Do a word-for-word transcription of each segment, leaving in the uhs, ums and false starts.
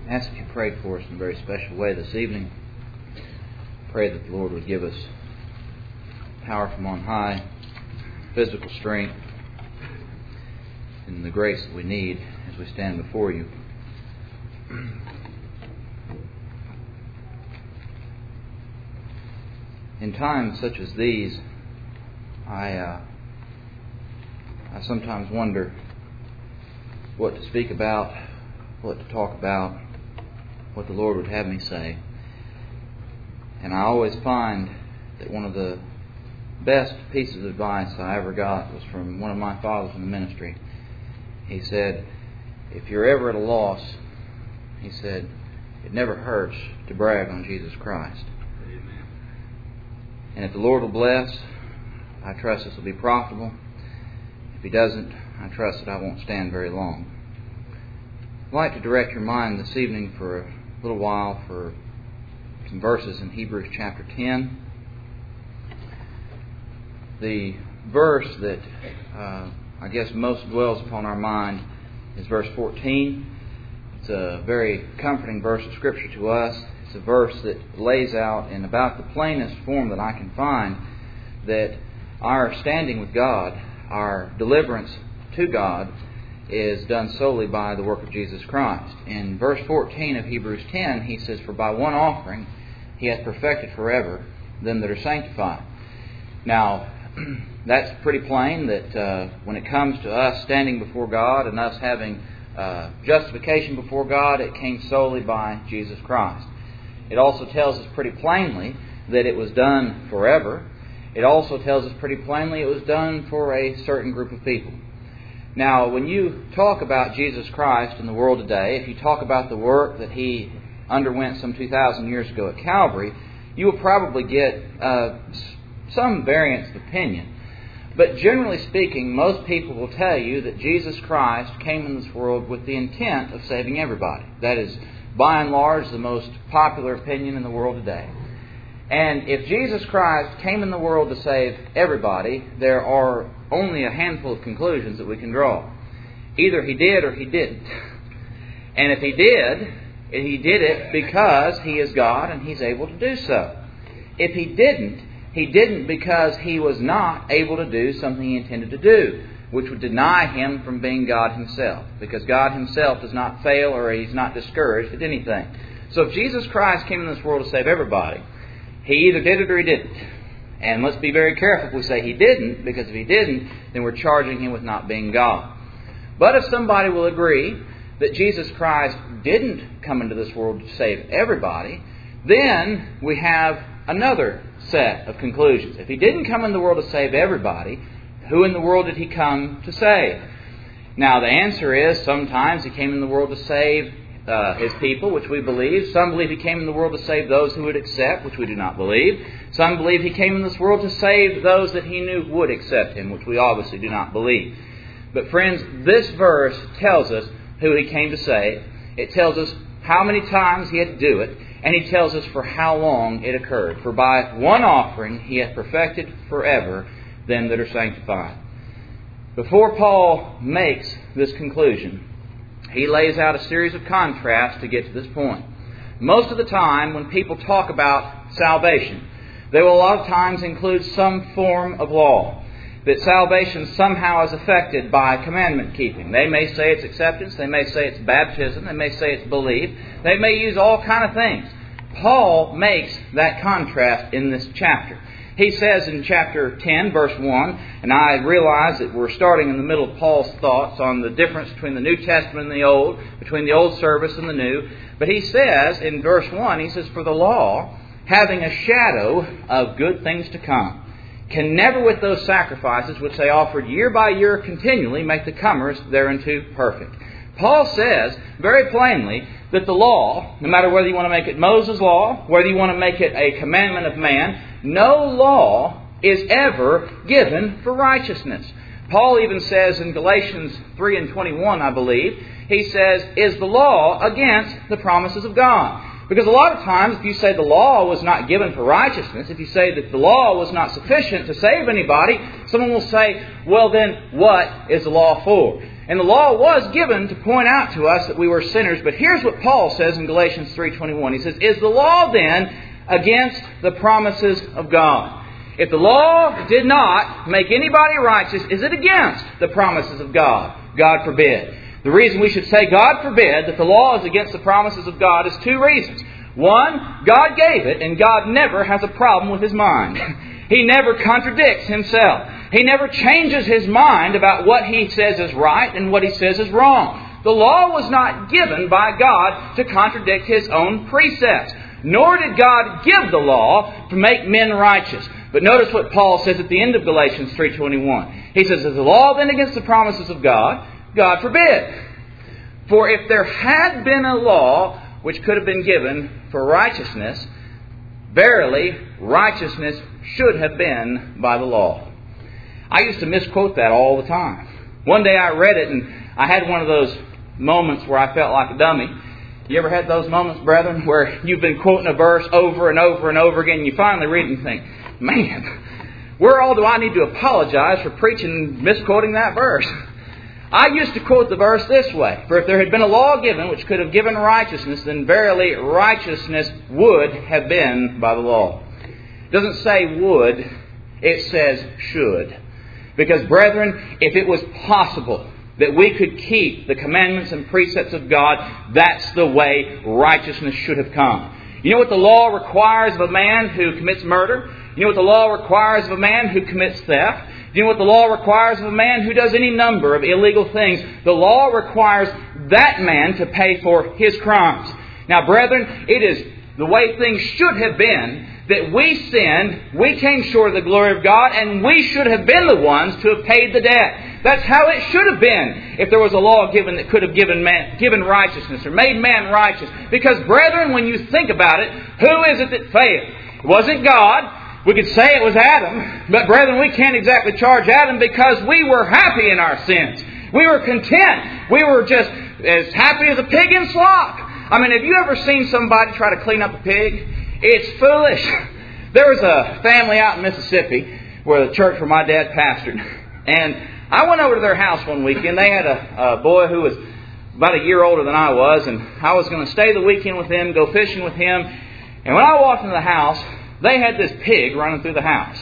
ask that you pray for us in a very special way this evening. Pray that the Lord would give us power from on high, physical strength, and the grace that we need as we stand before you. In times such as these, I uh, I sometimes wonder what to speak about, what to talk about, what the Lord would have me say. And I always find that one of the best pieces of advice I ever got was from one of my fathers in the ministry. He said, if you're ever at a loss, he said, it never hurts to brag on Jesus Christ. Amen. And if the Lord will bless, I trust this will be profitable. If He doesn't, I trust that I won't stand very long. I'd like to direct your mind this evening for a little while for some verses in Hebrews chapter ten. The verse that uh, I guess most dwells upon our mind is verse fourteen. It's a very comforting verse of Scripture to us. It's a verse that lays out in about the plainest form that I can find that our standing with God, our deliverance to God, is done solely by the work of Jesus Christ. In verse fourteen of Hebrews ten, he says, for by one offering He hath perfected forever them that are sanctified. Now, that's pretty plain that uh, when it comes to us standing before God and us having uh, justification before God, it came solely by Jesus Christ. It also tells us pretty plainly that it was done forever. It also tells us pretty plainly it was done for a certain group of people. Now, when you talk about Jesus Christ in the world today, if you talk about the work that He underwent some two thousand years ago at Calvary, you will probably get uh, some variance of opinion. But generally speaking, most people will tell you that Jesus Christ came in this world with the intent of saving everybody. That is, by and large, the most popular opinion in the world today. And if Jesus Christ came in the world to save everybody, there are only a handful of conclusions that we can draw. Either He did or He didn't. And if He did, He did it because He is God and He's able to do so. If He didn't, He didn't because He was not able to do something He intended to do, which would deny Him from being God Himself, because God Himself does not fail or He's not discouraged at anything. So if Jesus Christ came in this world to save everybody, He either did it or He didn't. And let's be very careful if we say He didn't, because if He didn't, then we're charging Him with not being God. But if somebody will agree that Jesus Christ didn't come into this world to save everybody, then we have another set of conclusions. If He didn't come in the world to save everybody, who in the world did He come to save? Now, the answer is sometimes He came in the world to save uh, His people, which we believe. Some believe He came in the world to save those who would accept, which we do not believe. Some believe He came in this world to save those that He knew would accept Him, which we obviously do not believe. But friends, this verse tells us who He came to save. It tells us how many times He had to do it. And He tells us for how long it occurred. For by one offering He hath perfected forever them that are sanctified. Before Paul makes this conclusion, he lays out a series of contrasts to get to this point. Most of the time when people talk about salvation, they will a lot of times include some form of law. That salvation somehow is affected by commandment keeping. They may say it's acceptance. They may say it's baptism. They may say it's belief. They may use all kind of things. Paul makes that contrast in this chapter. He says in chapter ten, verse one, and I realize that we're starting in the middle of Paul's thoughts on the difference between the New Testament and the Old, between the Old service and the New. But he says in verse one, he says, for the law, having a shadow of good things to come, can never with those sacrifices which they offered year by year continually make the comers thereunto perfect. Paul says very plainly that the law, no matter whether you want to make it Moses' law, whether you want to make it a commandment of man, no law is ever given for righteousness. Paul even says in Galatians three and twenty-one, I believe, he says, is the law against the promises of God? Because a lot of times if you say the law was not given for righteousness, if you say that the law was not sufficient to save anybody, someone will say, well then, what is the law for? And the law was given to point out to us that we were sinners. But here's what Paul says in Galatians three twenty-one. He says, is the law then against the promises of God? If the law did not make anybody righteous, is it against the promises of God? God forbid. The reason we should say God forbid that the law is against the promises of God is two reasons. One, God gave it, and God never has a problem with His mind. He never contradicts Himself. He never changes His mind about what He says is right and what He says is wrong. The law was not given by God to contradict His own precepts. Nor did God give the law to make men righteous. But notice what Paul says at the end of Galatians three twenty-one. He says, is the law then against the promises of God? God forbid. For if there had been a law which could have been given for righteousness, verily righteousness should have been by the law. I used to misquote that all the time. One day I read it and I had one of those moments where I felt like a dummy. You ever had those moments, brethren, where you've been quoting a verse over and over and over again and you finally read it and think, man, where all do I need to apologize for preaching misquoting that verse? I used to quote the verse this way. For if there had been a law given which could have given righteousness, then verily righteousness would have been by the law. It doesn't say would, it says should. Because, brethren, if it was possible that we could keep the commandments and precepts of God, that's the way righteousness should have come. You know what the law requires of a man who commits murder? You know what the law requires of a man who commits theft? You know what the law requires of a man who does any number of illegal things? The law requires that man to pay for his crimes. Now, brethren, it is the way things should have been that we sinned, we came short of the glory of God, and we should have been the ones to have paid the debt. That's how it should have been if there was a law given that could have given man, given righteousness or made man righteous. Because, brethren, when you think about it, who is it that failed? It wasn't God. We could say it was Adam, but brethren, we can't exactly charge Adam because we were happy in our sins. We were content. We were just as happy as a pig in slop. I mean, have you ever seen somebody try to clean up a pig? It's foolish. There was a family out in Mississippi where the church where my dad pastored. And I went over to their house one weekend. They had a, a boy who was about a year older than I was. And I was going to stay the weekend with him, go fishing with him. And when I walked into the house, they had this pig running through the house.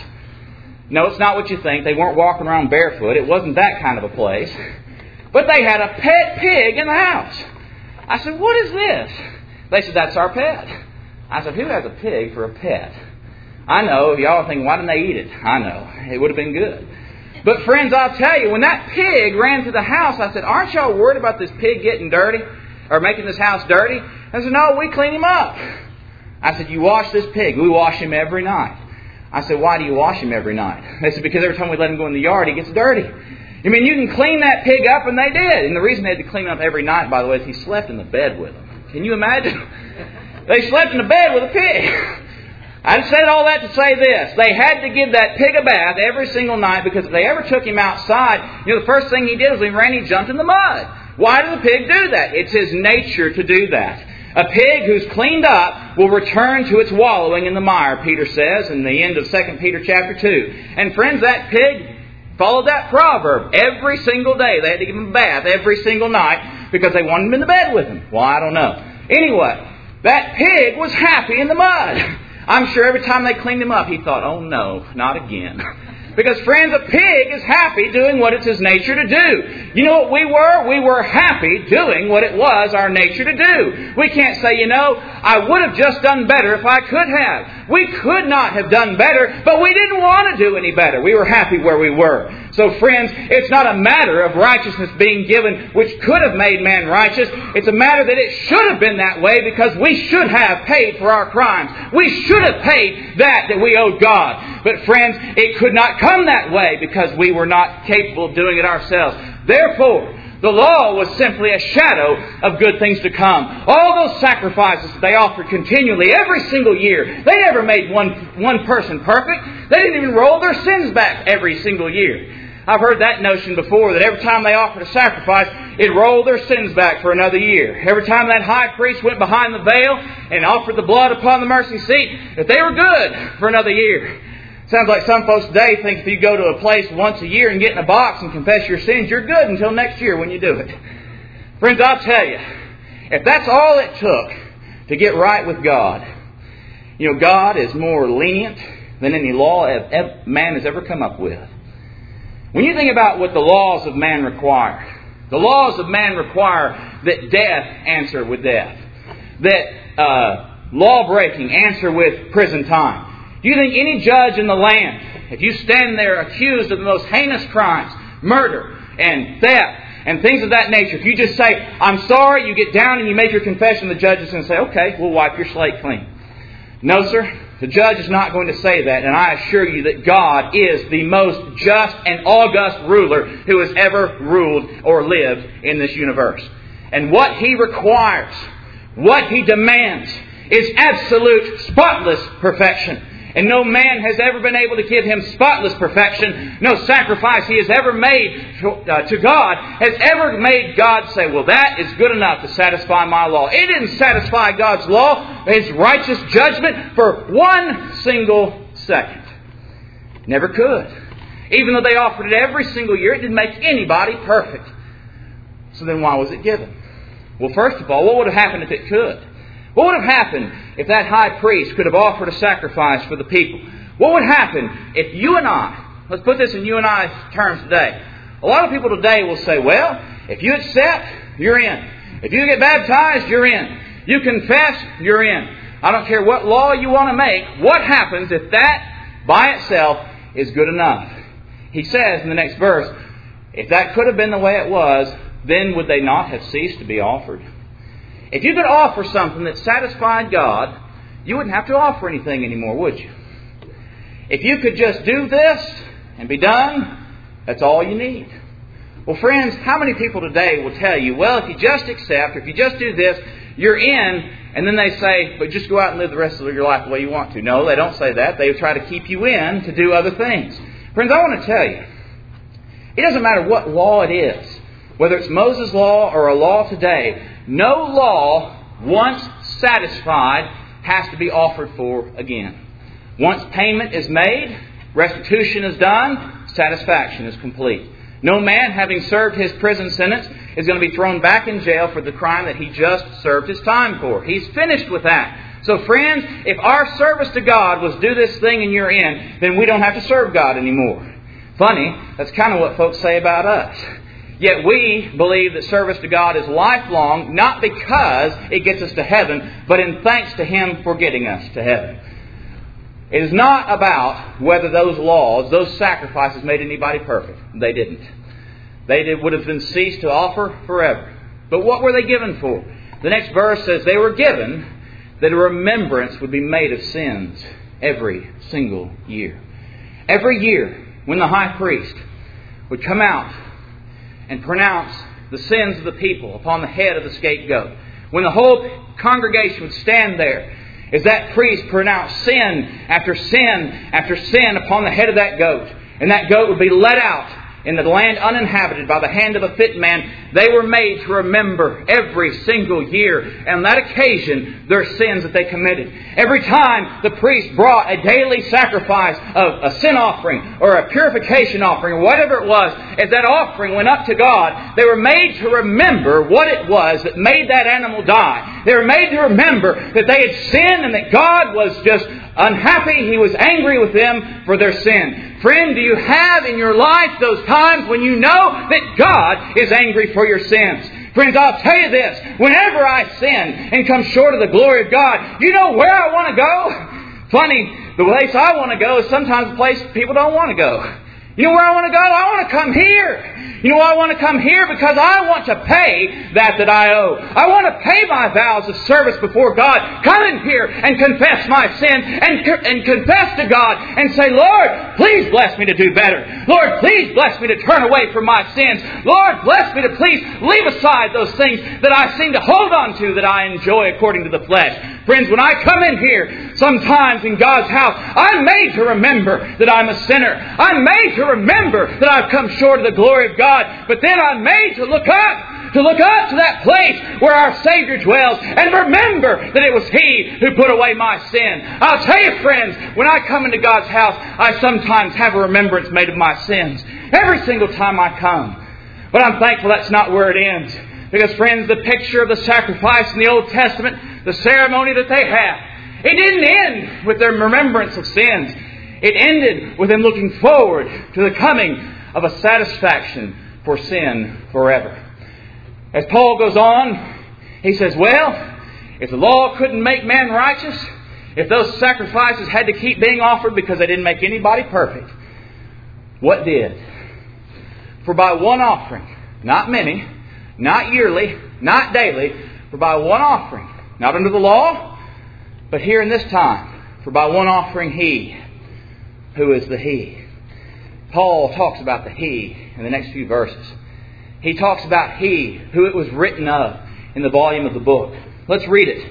No, it's not what you think. They weren't walking around barefoot. It wasn't that kind of a place. But they had a pet pig in the house. I said, what is this? They said, that's our pet. I said, who has a pig for a pet? I know. Y'all are thinking, why didn't they eat it? I know. It would have been good. But friends, I'll tell you, when that pig ran to the house, I said, aren't y'all worried about this pig getting dirty? Or making this house dirty? I said, no, we clean him up. I said, you wash this pig. We wash him every night. I said, why do you wash him every night? They said, because every time we let him go in the yard, he gets dirty. I mean, you can clean that pig up, and they did. And the reason they had to clean him up every night, by the way, is he slept in the bed with them. Can you imagine? They slept in the bed with a pig. I said all that to say this. They had to give that pig a bath every single night because if they ever took him outside, you know, the first thing he did was he ran, he jumped in the mud. Why does a pig do that? It's his nature to do that. A pig who's cleaned up will return to its wallowing in the mire, Peter says in the end of Second Peter chapter two. And friends, that pig followed that proverb every single day. They had to give him a bath every single night because they wanted him in the bed with him. Well, I don't know. Anyway, that pig was happy in the mud. I'm sure every time they cleaned him up, he thought, oh no, not again. Because, friends, a pig is happy doing what it's his nature to do. You know what we were? We were happy doing what it was our nature to do. We can't say, you know, I would have just done better if I could have. We could not have done better, but we didn't want to do any better. We were happy where we were. So, friends, it's not a matter of righteousness being given which could have made man righteous. It's a matter that it should have been that way because we should have paid for our crimes. We should have paid that that we owed God. But, friends, it could not come that way because we were not capable of doing it ourselves. Therefore, the law was simply a shadow of good things to come. All those sacrifices that they offered continually, every single year, they never made one, one person perfect. They didn't even roll their sins back every single year. I've heard that notion before, that every time they offered a sacrifice, it rolled their sins back for another year. Every time that high priest went behind the veil and offered the blood upon the mercy seat, that they were good for another year. Sounds like some folks today think if you go to a place once a year and get in a box and confess your sins, you're good until next year when you do it. Friends, I'll tell you, if that's all it took to get right with God, you know, God is more lenient than any law man has ever come up with. When you think about what the laws of man require, the laws of man require that death answer with death, that uh, law-breaking answer with prison time. Do you think any judge in the land, if you stand there accused of the most heinous crimes, murder and theft and things of that nature, if you just say, I'm sorry, you get down and you make your confession, the judge is going to say, okay, we'll wipe your slate clean. No, sir. The judge is not going to say that, and I assure you that God is the most just and august ruler who has ever ruled or lived in this universe. And what He requires, what He demands, is absolute, spotless perfection. And no man has ever been able to give Him spotless perfection. No sacrifice He has ever made to, uh, to God has ever made God say, well, that is good enough to satisfy my law. It didn't satisfy God's law, His righteous judgment, for one single second. Never could. Even though they offered it every single year, it didn't make anybody perfect. So then why was it given? Well, first of all, what would have happened if it could? What would have happened if that high priest could have offered a sacrifice for the people? What would happen if you and I, let's put this in you and I's terms today. A lot of people today will say, well, if you accept, you're in. If you get baptized, you're in. You confess, you're in. I don't care what law you want to make. What happens if that by itself is good enough? He says in the next verse, if that could have been the way it was, then would they not have ceased to be offered? If you could offer something that satisfied God, you wouldn't have to offer anything anymore, would you? If you could just do this and be done, that's all you need. Well, friends, how many people today will tell you, well, if you just accept, or if you just do this, you're in, and then they say, but just go out and live the rest of your life the way you want to. No, they don't say that. They try to keep you in to do other things. Friends, I want to tell you, it doesn't matter what law it is, whether it's Moses' law or a law today, no law, once satisfied, has to be offered for again. Once payment is made, restitution is done, satisfaction is complete. No man, having served his prison sentence, is going to be thrown back in jail for the crime that he just served his time for. He's finished with that. So friends, if our service to God was do this thing and you're in, then we don't have to serve God anymore. Funny, that's kind of what folks say about us. Yet we believe that service to God is lifelong, not because it gets us to heaven, but in thanks to Him for getting us to heaven. It is not about whether those laws, those sacrifices made anybody perfect. They didn't. They did, would have been ceased to offer forever. But what were they given for? The next verse says they were given that a remembrance would be made of sins every single year. Every year when the high priest would come out and pronounce the sins of the people upon the head of the scapegoat. When the whole congregation would stand there as that priest pronounced sin after sin after sin upon the head of that goat. And that goat would be let out in the land uninhabited by the hand of a fit man. They were made to remember every single year, and on that occasion, their sins that they committed. Every time the priest brought a daily sacrifice of a sin offering or a purification offering or whatever it was, as that offering went up to God, they were made to remember what it was that made that animal die. They were made to remember that they had sinned and that God was just unhappy. He was angry with them for their sin. Friend, do you have in your life those times when you know that God is angry for your sins? Friends, I'll tell you this. Whenever I sin and come short of the glory of God, you know where I want to go? Funny, the place I want to go is sometimes a place people don't want to go. You know where I want to go? I want to come here. You know why I want to come here? Because I want to pay that that I owe. I want to pay my vows of service before God. Come in here and confess my sin and, and confess to God and say, Lord, please bless me to do better. Lord, please bless me to turn away from my sins. Lord, bless me to please leave aside those things that I seem to hold on to that I enjoy according to the flesh. Friends, when I come in here, sometimes in God's house, I'm made to remember that I'm a sinner. I'm made to remember that I've come short of the glory of God. But then I'm made to look up, to look up to that place where our Savior dwells and remember that it was He who put away my sin. I'll tell you, friends, when I come into God's house, I sometimes have a remembrance made of my sins. Every single time I come. But I'm thankful that's not where it ends. Because, friends, the picture of the sacrifice in the Old Testament, the ceremony that they had, it didn't end with their remembrance of sins. It ended with them looking forward to the coming of a satisfaction for sin forever. As Paul goes on, he says, well, if the law couldn't make man righteous, if those sacrifices had to keep being offered because they didn't make anybody perfect, what did? For by one offering, not many, not yearly, not daily, for by one offering, not under the law, but here in this time, for by one offering He, who is the He. Paul talks about the He in the next few verses. He talks about He, who it was written of in the volume of the book. Let's read it.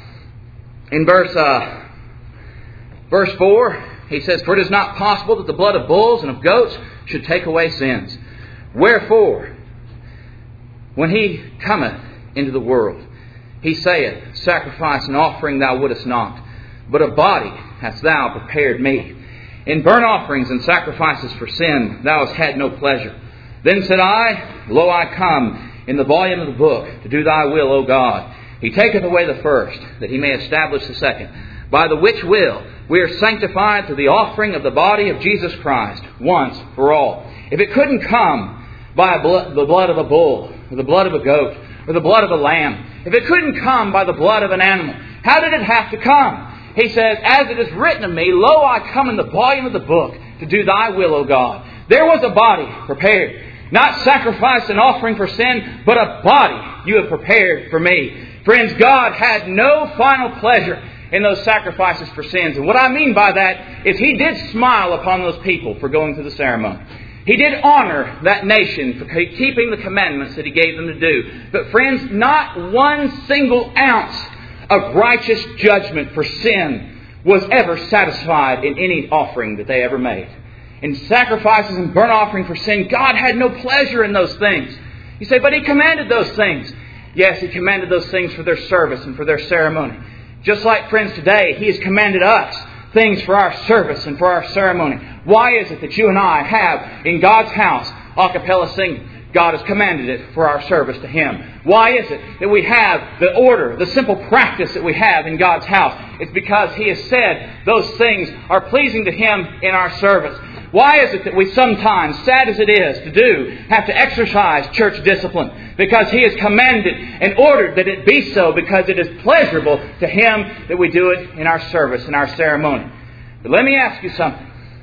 In verse, uh, verse four, he says, for it is not possible that the blood of bulls and of goats should take away sins. Wherefore, when He cometh into the world, He saith, sacrifice and offering thou wouldest not, but a body hast thou prepared me. In burnt offerings and sacrifices for sin thou hast had no pleasure. Then said I, lo, I come in the volume of the book to do thy will, O God. He taketh away the first, that He may establish the second, by the which will we are sanctified through the offering of the body of Jesus Christ, once for all. If it couldn't come by a blo- the blood of a bull, or the blood of a goat, or the blood of a lamb, if it couldn't come by the blood of an animal, how did it have to come? He says, as it is written of me, lo, I come in the volume of the book to do thy will, O God. There was a body prepared. Not sacrifice and offering for sin, but a body you have prepared for me. Friends, God had no final pleasure in those sacrifices for sins. And what I mean by that is He did smile upon those people for going through the ceremony. He did honor that nation for keeping the commandments that He gave them to do. But friends, not one single ounce of righteous judgment for sin was ever satisfied in any offering that they ever made. In sacrifices and burnt offering for sin, God had no pleasure in those things. You say, but He commanded those things. Yes, He commanded those things for their service and for their ceremony. Just like, friends, today, He has commanded us things for our service and for our ceremony. Why is it that you and I have in God's house a cappella singing? God has commanded it for our service to Him. Why is it that we have the order, the simple practice that we have in God's house? It's because He has said those things are pleasing to Him in our service. Why is it that we sometimes, sad as it is to do, have to exercise church discipline? Because He has commanded and ordered that it be so, because it is pleasurable to Him that we do it in our service, in our ceremony. But let me ask you something.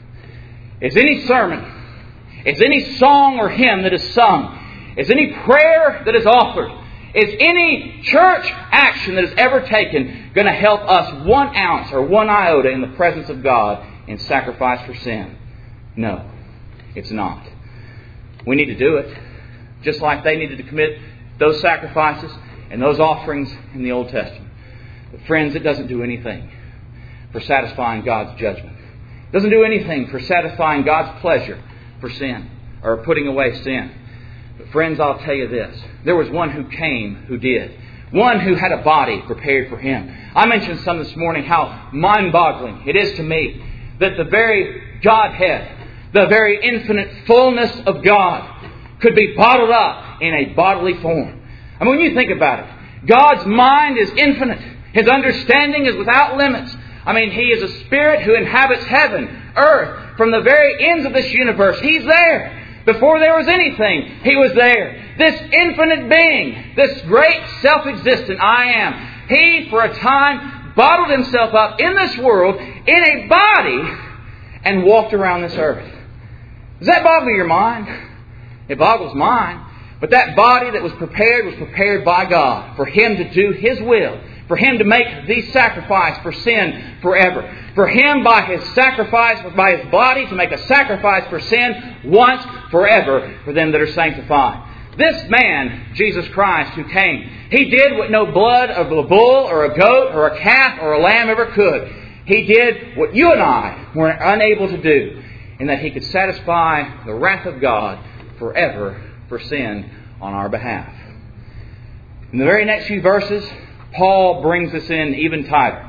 Is any sermon, is any song or hymn that is sung, is any prayer that is offered, is any church action that is ever taken going to help us one ounce or one iota in the presence of God in sacrifice for sin? No, it's not. We need to do it just like they needed to commit those sacrifices and those offerings in the Old Testament. But friends, it doesn't do anything for satisfying God's judgment. It doesn't do anything for satisfying God's pleasure for sin or putting away sin. But friends, I'll tell you this. There was one who came who did. One who had a body prepared for Him. I mentioned some this morning how mind-boggling it is to me that the very Godhead, the very infinite fullness of God, could be bottled up in a bodily form. I mean, when you think about it, God's mind is infinite. His understanding is without limits. I mean, He is a Spirit who inhabits heaven, earth, from the very ends of this universe. He's there. Before there was anything, He was there. This infinite being, this great self-existent I am, He, for a time, bottled Himself up in this world, in a body, and walked around this earth. Does that boggle your mind? It boggles mine. But that body that was prepared was prepared by God for Him to do His will. For Him to make the sacrifice for sin forever. For Him, by His sacrifice, by His body, to make a sacrifice for sin once forever for them that are sanctified. This man, Jesus Christ, who came, He did what no blood of a bull or a goat or a calf or a lamb ever could. He did what you and I were unable to do, in that He could satisfy the wrath of God forever for sin on our behalf. In the very next few verses, Paul brings us in even tighter.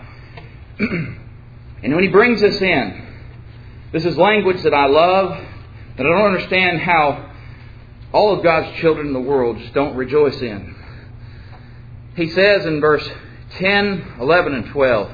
And when he brings us in, this is language that I love, that I don't understand how all of God's children in the world just don't rejoice in. He says in verse ten, eleven, and twelve,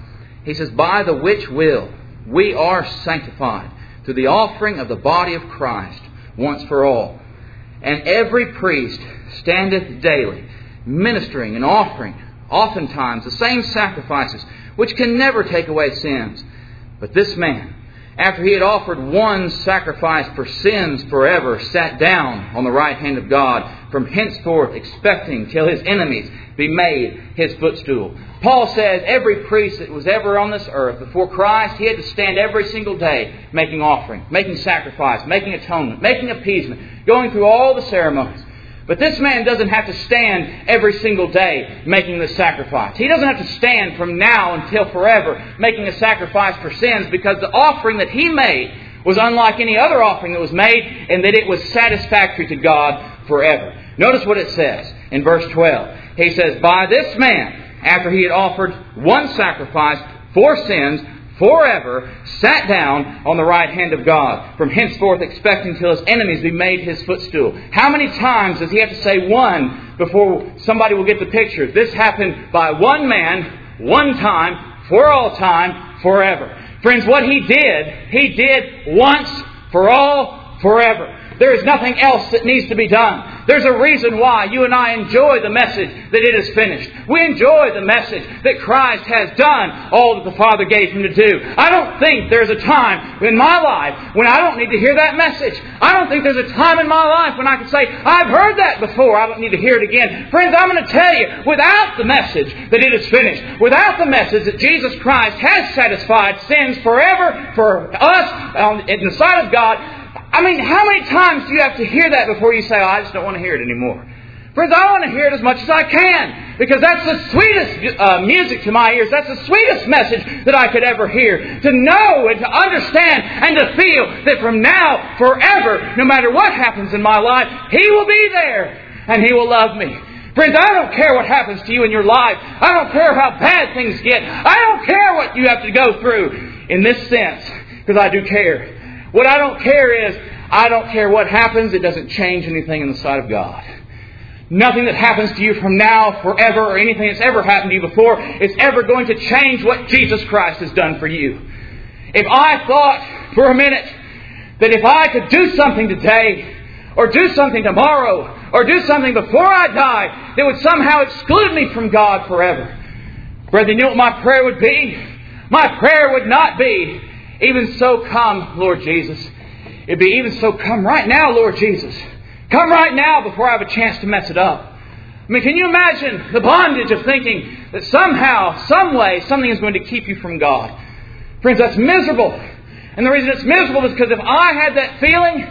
he says, "By the which will we are sanctified through the offering of the body of Christ once for all. And every priest standeth daily, ministering and offering oftentimes the same sacrifices, which can never take away sins. But this man, after he had offered one sacrifice for sins forever, sat down on the right hand of God, from henceforth expecting till His enemies be made His footstool." Paul says every priest that was ever on this earth before Christ, he had to stand every single day making offering, making sacrifice, making atonement, making appeasement, going through all the ceremonies. But this man doesn't have to stand every single day making the sacrifice. He doesn't have to stand from now until forever making a sacrifice for sins, because the offering that he made was unlike any other offering that was made, and that it was satisfactory to God forever. Notice what it says in verse twelve. He says, "By this man, after he had offered one sacrifice for sins forever, sat down on the right hand of God, from henceforth expecting till His enemies be made His footstool." How many times does he have to say one before somebody will get the picture? This happened by one man, one time, for all time, forever. Friends, what He did, He did once, for all, forever. There is nothing else that needs to be done. There's a reason why you and I enjoy the message that it is finished. We enjoy the message that Christ has done all that the Father gave Him to do. I don't think there's a time in my life when I don't need to hear that message. I don't think there's a time in my life when I can say, "I've heard that before, I don't need to hear it again." Friends, I'm going to tell you, without the message that it is finished, without the message that Jesus Christ has satisfied sins forever for us in the sight of God, I mean, how many times do you have to hear that before you say, "Oh, I just don't want to hear it anymore"? Friends, I want to hear it as much as I can, because that's the sweetest uh, music to my ears. That's the sweetest message that I could ever hear. To know and to understand and to feel that from now, forever, no matter what happens in my life, He will be there and He will love me. Friends, I don't care what happens to you in your life. I don't care how bad things get. I don't care what you have to go through in this sense, because I do care. What I don't care is, I don't care what happens. It doesn't change anything in the sight of God. Nothing that happens to you from now, forever, or anything that's ever happened to you before is ever going to change what Jesus Christ has done for you. If I thought for a minute that if I could do something today, or do something tomorrow, or do something before I die, that would somehow exclude me from God forever, brethren, you know what my prayer would be? My prayer would not be, "Even so come, Lord Jesus." It'd be, "Even so come right now, Lord Jesus. Come right now before I have a chance to mess it up." I mean, can you imagine the bondage of thinking that somehow, some way, something is going to keep you from God? Friends, that's miserable. And the reason it's miserable is because if I had that feeling,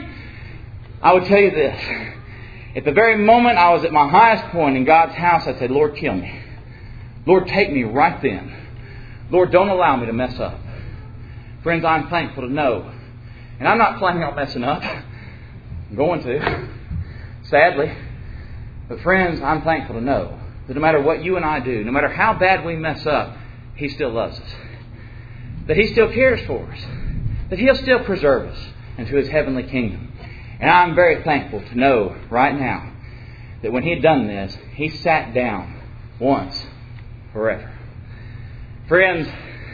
I would tell you this. At the very moment I was at my highest point in God's house, I said, "Lord, kill me. Lord, take me right then. Lord, don't allow me to mess up." Friends, I'm thankful to know, and I'm not planning on messing up. I'm going to, sadly. But friends, I'm thankful to know that no matter what you and I do, no matter how bad we mess up, He still loves us. That He still cares for us. That He'll still preserve us into His heavenly kingdom. And I'm very thankful to know right now that when He had done this, He sat down once forever. Friends,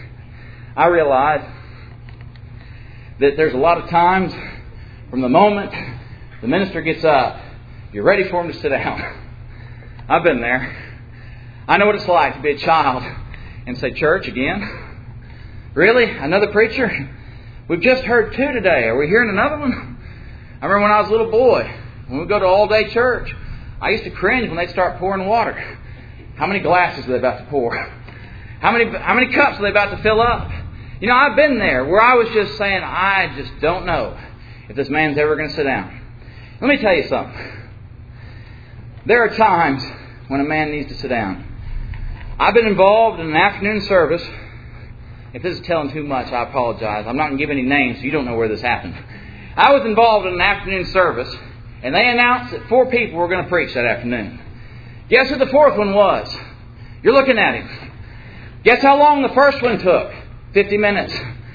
I realize that there's a lot of times from the moment the minister gets up, you're ready for him to sit down. I've been there. I know what it's like to be a child and say, "Church again? Really? Another preacher? We've just heard two today. Are we hearing another one?" I remember when I was a little boy, when we go to all-day church, I used to cringe when they'd start pouring water. How many glasses are they about to pour? How many, how many cups are they about to fill up? You know, I've been there where I was just saying, "I just don't know if this man's ever going to sit down." Let me tell you something. There are times when a man needs to sit down. I've been involved in an afternoon service. If this is telling too much, I apologize. I'm not going to give any names, so you don't know where this happened. I was involved in an afternoon service, and they announced that four people were going to preach that afternoon. Guess who the fourth one was? You're looking at him. Guess how long the first one took? Fifty minutes.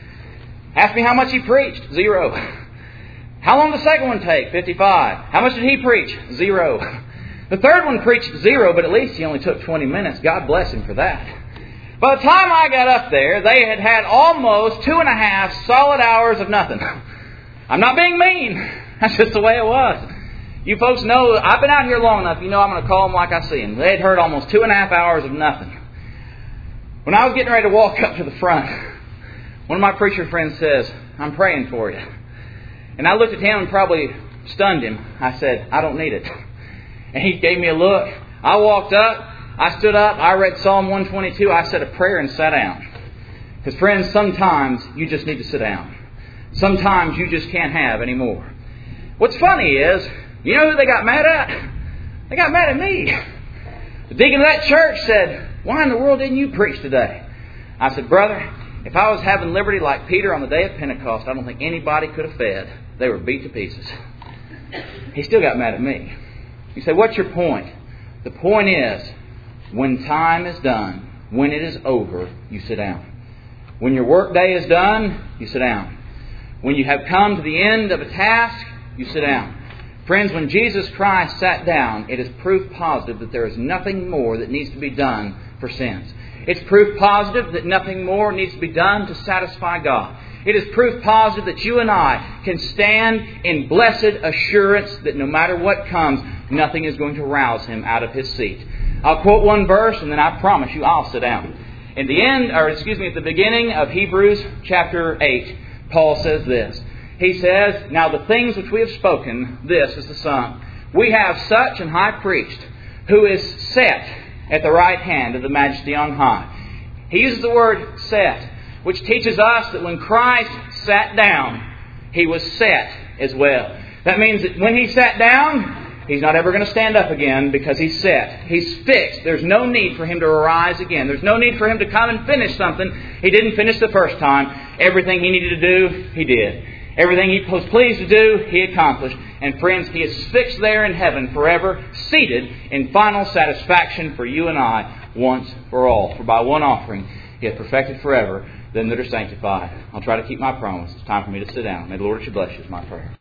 Ask me how much he preached. Zero. How long did the second one take? Fifty-five. How much did he preach? Zero. The third one preached zero, but at least he only took twenty minutes. God bless him for that. By the time I got up there, they had had almost two and a half solid hours of nothing. I'm not being mean. That's just the way it was. You folks know, I've been out here long enough, you know I'm going to call them like I see them. They had heard almost two and a half hours of nothing. When I was getting ready to walk up to the front, one of my preacher friends says, "I'm praying for you." And I looked at him and probably stunned him. I said, "I don't need it." And he gave me a look. I walked up. I stood up. I read Psalm one twenty-two. I said a prayer and sat down. Because friends, sometimes you just need to sit down. Sometimes you just can't have any more. What's funny is, you know who they got mad at? They got mad at me. The deacon of that church said, "Why in the world didn't you preach today?" I said, "Brother, if I was having liberty like Peter on the day of Pentecost, I don't think anybody could have fed. They were beat to pieces." He still got mad at me. You say, "What's your point?" The point is, when time is done, when it is over, you sit down. When your work day is done, you sit down. When you have come to the end of a task, you sit down. Friends, when Jesus Christ sat down, it is proof positive that there is nothing more that needs to be done for sins. It's proof positive that nothing more needs to be done to satisfy God. It is proof positive that you and I can stand in blessed assurance that no matter what comes, nothing is going to rouse Him out of His seat. I'll quote one verse and then I promise you I'll sit down. In the end, or excuse me, at the beginning of Hebrews chapter eight, Paul says this. He says, "Now the things which we have spoken, this is the sum. We have such an high priest who is set at the right hand of the Majesty on high." He uses the word set, which teaches us that when Christ sat down, He was set as well. That means that when He sat down, He's not ever going to stand up again because He's set. He's fixed. There's no need for Him to arise again. There's no need for Him to come and finish something He didn't finish the first time. Everything He needed to do, He did. Everything He was pleased to do, He accomplished. And friends, He is fixed there in heaven forever, seated in final satisfaction for you and I once for all. For by one offering He hath perfected forever them that are sanctified. I'll try to keep my promise. It's time for me to sit down. May the Lord bless you is my prayer.